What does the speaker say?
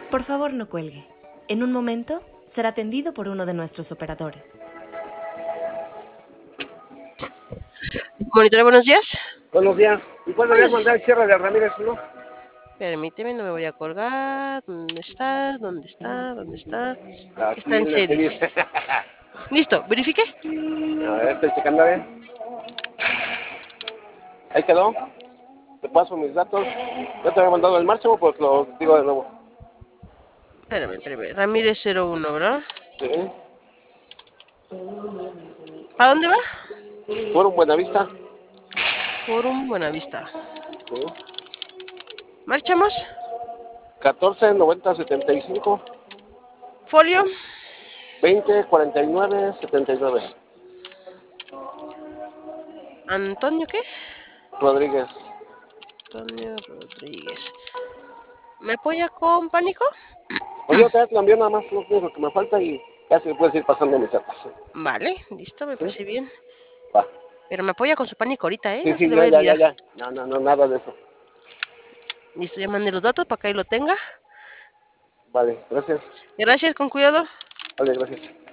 Por favor, no cuelgue. En un momento será atendido por uno de nuestros operadores. Monitor, buenos días. Buenos días. Igual me habías mandado el cierre de Ramírez, ¿no? Permíteme, no me voy a colgar. ¿Dónde está? ¿Dónde está? ¿Dónde está? Aquí Está en en el que series. dice. Listo, verifique. A ver, estoy checando bien. Ahí quedó. Te paso mis datos. Ya te había mandado el marcho, pues lo digo de nuevo. Espérame. Ramírez 01, ¿verdad? Sí. ¿A dónde va? Fueron Buenavista. Forum Buenavista. Sí. ¿Marchamos? 14 90 75 Folio. 20 49 79. ¿Antonio qué? Rodríguez. Antonio Rodríguez. ¿Me apoya con pánico? Pues yo te lo envío nada más lo único que me falta y ya se puedes ir pasando mis datos. Vale, listo, me ¿Sí? parece bien. Va. Pero me apoya con su pánico ahorita, ¿eh? Sí, No se sí, le va a olvidar. ya. No, nada de eso. Listo, ya mandé los datos para que ahí lo tenga. Vale, gracias. Gracias, con cuidado. Vale, gracias.